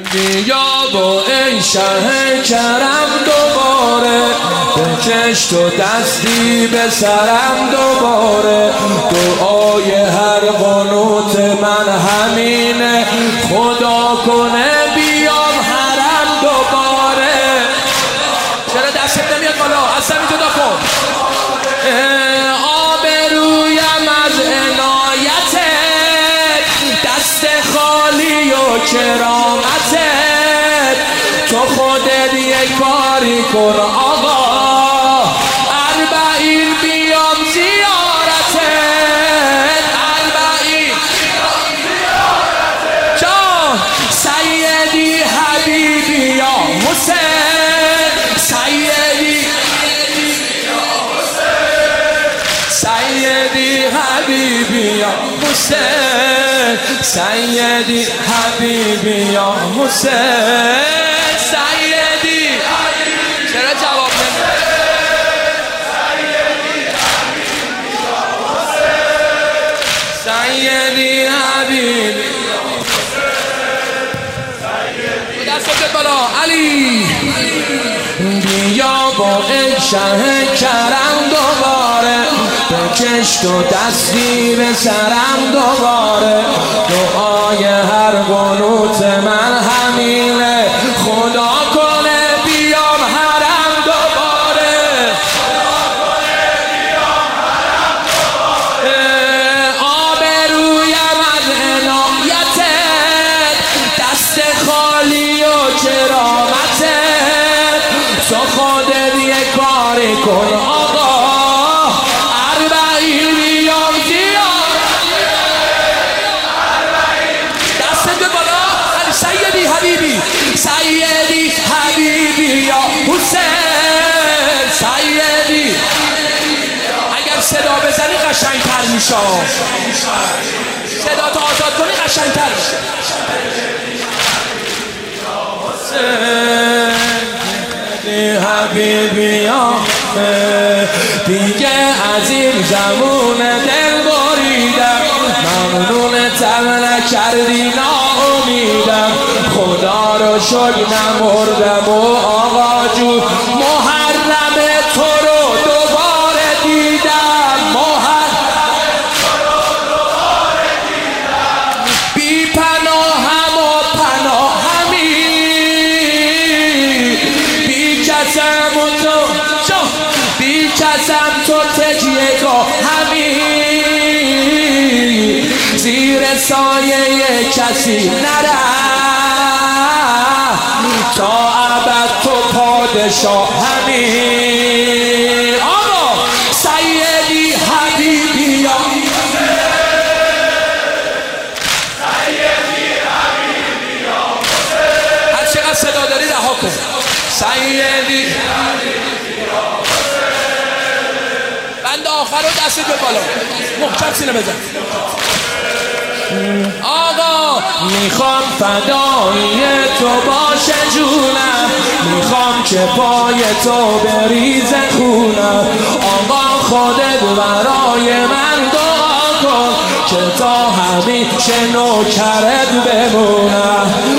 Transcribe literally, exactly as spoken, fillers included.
بیا با ای شه کرم دوباره، بکش تو دستی به سرم دوباره. دعای هر قنوت من همینه، خدا کنه بیام حرم دوباره. چرا دستت نمیاد بالا؟ اصلا جدا کن. آبرویم از عنایتت، دست خالی و کرامتت. تو خودت یک کاری کن آقا، اربعین بیام زیارتت. اربعین جان سیدی حبیبی یا حسین، سیدی سیدی حبیبی یا حسین، سیدی حبیبی یا حسین، سیدی. چرا جواب نمیده؟ سیدی حبیبی یا حسین. دستت بالا علی. بیا با ای شه کرم دوباره، بکش تو دستی به سرم دوباره. دعای هر قنوت من همینه، خدا کنه بیام حرم دوباره. آبرویم از عنایتت، دست خالی و کرامتت. تو خودت یک کاری کن آقا، اربعین بیام زیارتت. دستت بالا. سیدی حبیبی، سیدی حبیبی یا حسین، سیدی. اگر صدا بزنی قشنگتر میشه، صدا تو آزاد کنی قشنگتر میشه. حبیبی یا دیگه از این زمون دل بریدم، ممنونتم نکردی ناامیدم. خدا رو شکر نمردم و آقا جون محرم تو رو دوباره دیدم. محرم تو رو دوباره دیدم. بی پناهم و پناهمی، بی کسم و تو بی کسم تو تکیه گاه همی. زیر سایه کسی نره، تا ابد تو پادشاه همی. آقا سیدی حبیبی یا سیدی حبیبی یا حسین. هر چقدر صدا داری رها کن. سیدی حبیبی یا حسین. بند آخر رو دست تو بالا، محکم سینه بزن. آقا میخوام فدای تو باشه جونم، میخوام که پای تو بریزه خونم. آقا خودت برای من دعا کن، که تا همیشه نوکرت بمونم.